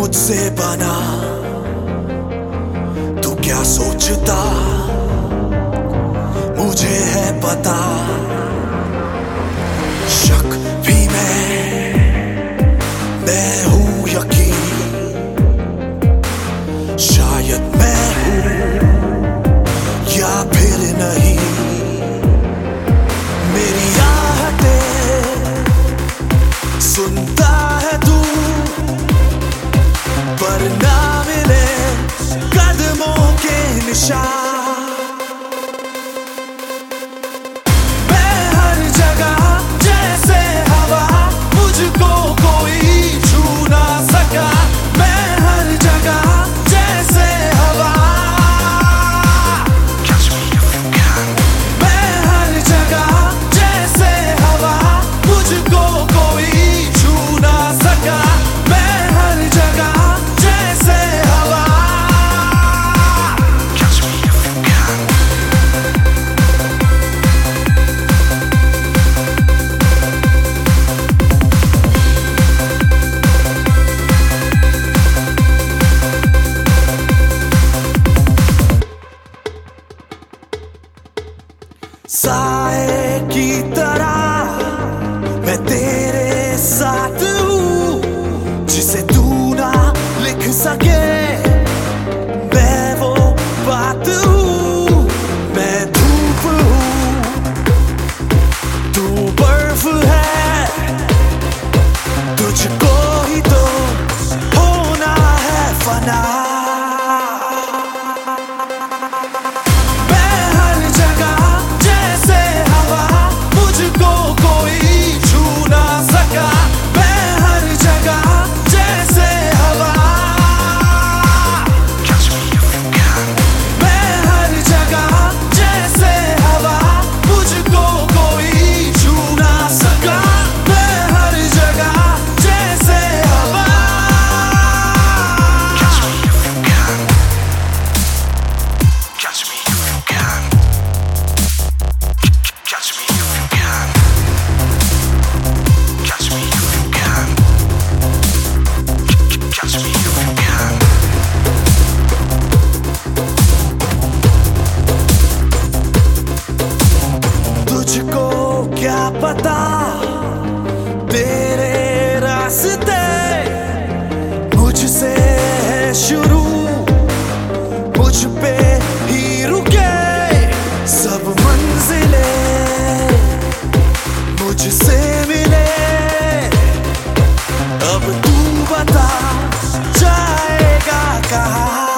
मुझसे बना, तू क्या सोचता मुझे है पता। शक भी मैं हूं यकीन, शायद मैं हूं या फिर नहीं। मेरी आहटें सुनता है तू, पर ना मिले कदमों के निशान। मैं हर जगह जैसे हवा, मुझको कोई छू ना सका। मैं हर जगह जैसे हवा, मैं हर जगह जैसे हवा, मुझको कोई छू ना सका। मैं हर जगह जैसे हवा। साए की तरह मैं तेरे साथ हूँ, जिसे तू ना लिख सके मैं वो बात हूँ। मैं धूप हूँ तू बर्फ है, तुझको ही तो होना है फना। मुझको कोई छू ना सका। मैं हर जगह जैसे हवा, मैं हर जगह जैसे हवा, मुझको कोई छू ना सका। मैं हर जगह जैसे हवा। Catch me if you can, catch me if you can, catch me if you can, catch me if you can. तुझको क्या पता तेरे रास्ते मुझसे है शुरू, मुझ पे ही रुके सब मंजिलें मुझसे मिले। अब तू बता जाएगा कहाँ।